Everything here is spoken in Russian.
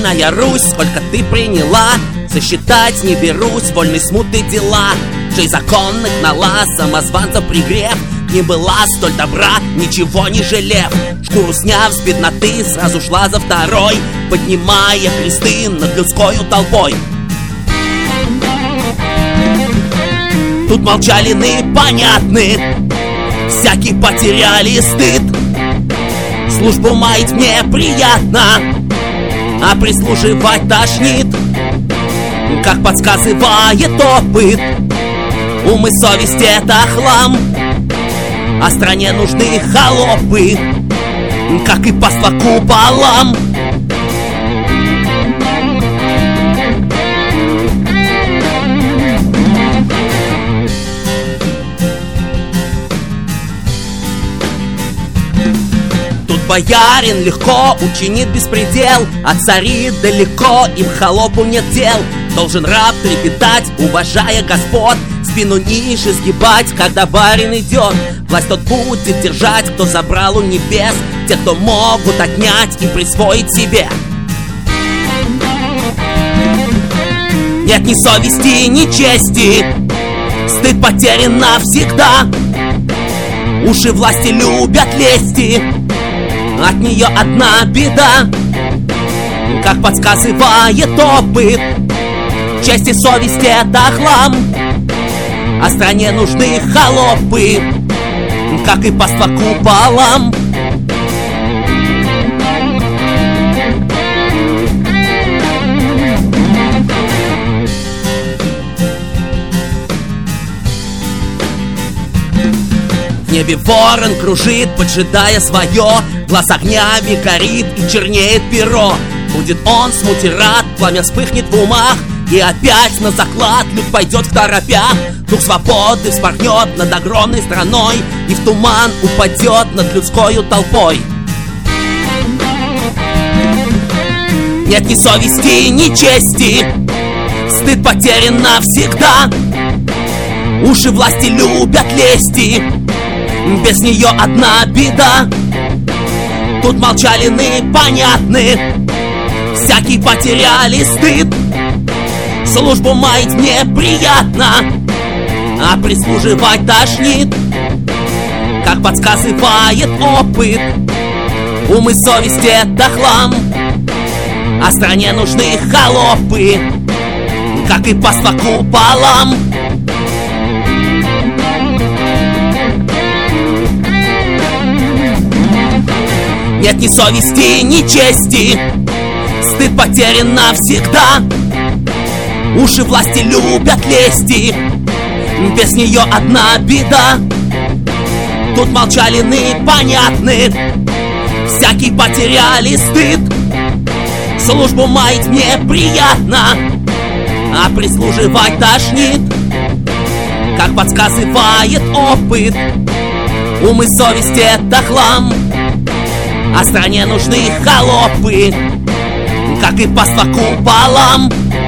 вольная Русь, сколько ты приняла, сосчитать не берусь, вольной смуты дела. Шей законных нала, самозванцев пригрев, не была столь добра, ничего не жалев. Шкуру сняв с бедноты, сразу шла за второй, поднимая кресты над людскою толпой. Тут молчали непонятны, всякие потеряли стыд. Службу маять мне приятно, а прислуживать тошнит. Как подсказывает опыт, ум и совесть — это хлам, а стране нужны холопы, как и паства куполам. Тут боярин легко учинит беспредел, а цари далеко, им холопу нет дел. Должен раб трепетать, уважая господ, спину ниже сгибать, когда барин идет. Власть тот будет держать, кто забрал у небес, те, кто могут отнять и присвоить себе. Нет ни совести, ни чести, стыд потерян навсегда. Уши власти любят лести, от нее одна беда. Как подсказывает опыт, честь и совесть — это хлам, а стране нужны холопы, как и паства куполам. В небе ворон кружит, поджидая свое, глаз огнями горит и чернеет перо. Будет он смути рад, пламя вспыхнет в умах, и опять на заклад люд пойдет в торопях. Дух свободы вспорхнет над огромной страной и в туман упадет над людскою толпой. Нет ни совести, ни чести, стыд потерян навсегда. Уши власти любят лести, без нее одна беда. Тут молчали непонятны, всякие потеряли стыд. Службу маять мне приятно, а прислуживать тошнит. Как подсказывает опыт, ум и совесть — это хлам, а стране нужны холопы, как и паства куполам. Нет ни совести, ни чести, стыд потерян навсегда. Уши власти любят лести, без нее одна беда. Тут молчали непонятны, всякие потеряли стыд. Службу маять мне приятно, а прислуживать тошнит. Как подсказывает опыт, ум и совесть — это хлам, а стране нужны холопы, как и паства куполам.